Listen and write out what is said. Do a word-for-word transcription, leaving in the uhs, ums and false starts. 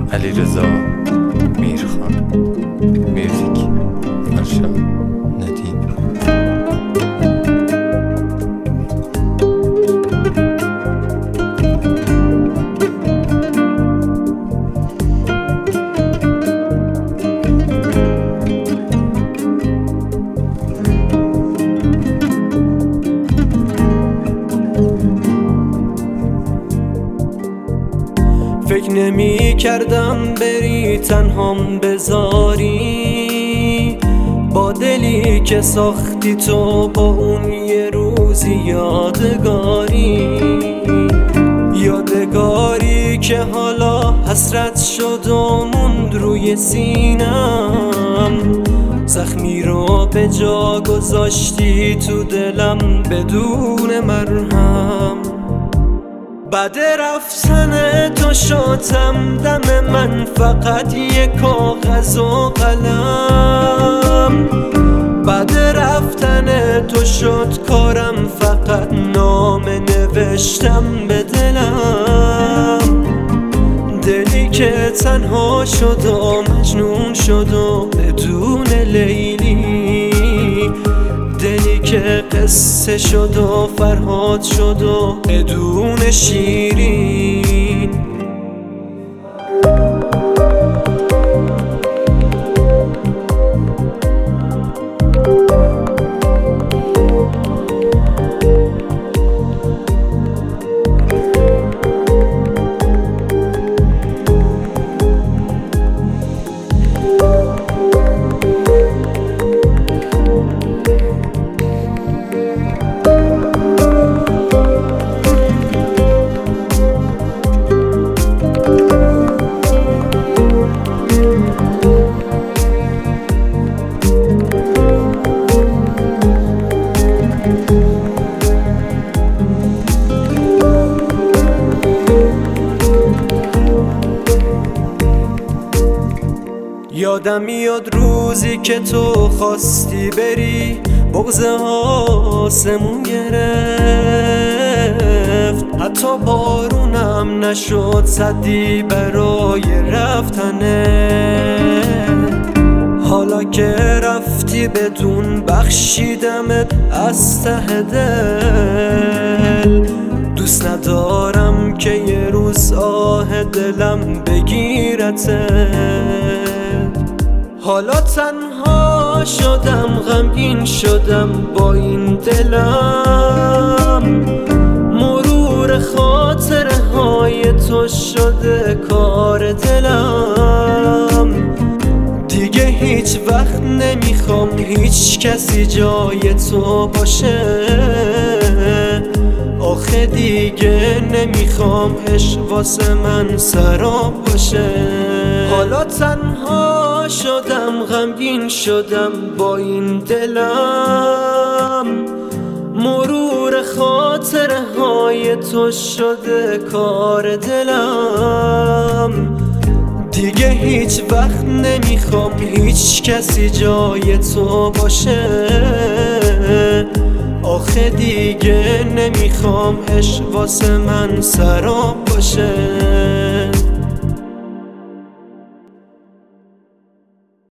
علیرضا میرخان. میوزیک فرشاد ندیم. فکر نمی کردم بری تنهام بذاری، با دلی که ساختی تو با اون یه روزی یادگاری. یادگاری که حالا حسرت شد و موند روی سینم. زخمی رو به جا گذاشتی تو دلم بدون مرهم. بعد رفتن تو شدم دم من فقط یک کاغذ و قلم. بعد رفتن تو شد کارم فقط نامه نوشتم به دلم. دلی که تنها شد و مجنون شد و بدون لیلی. دلی که قصه شد و فرهاد شد و بدون شیرین. یادم میاد روزی که تو خواستی بری، بغض آسمون گرفت. حتی بارونم نشد سدی برای رفتنه. حالا که رفتی بدون بخشیدمت از ته دل. دوست ندارم که یه روز آه دلم بگیرته. حالا تنها شدم غمگین شدم با این دلم. مرور خاطره های تو شده کار دلم. دیگه هیچ وقت نمیخوام هیچ کسی جای تو باشه. آخه دیگه نمیخوام عشق واسه من سراب باشه. حالا تنها شدم غمگین شدم با این دلم. مرور خاطره های تو شده کار دلم. دیگه هیچ وقت نمیخوام هیچ کسی جای تو باشه. آخه دیگه نمیخوام عشق واسه من سراب باشه.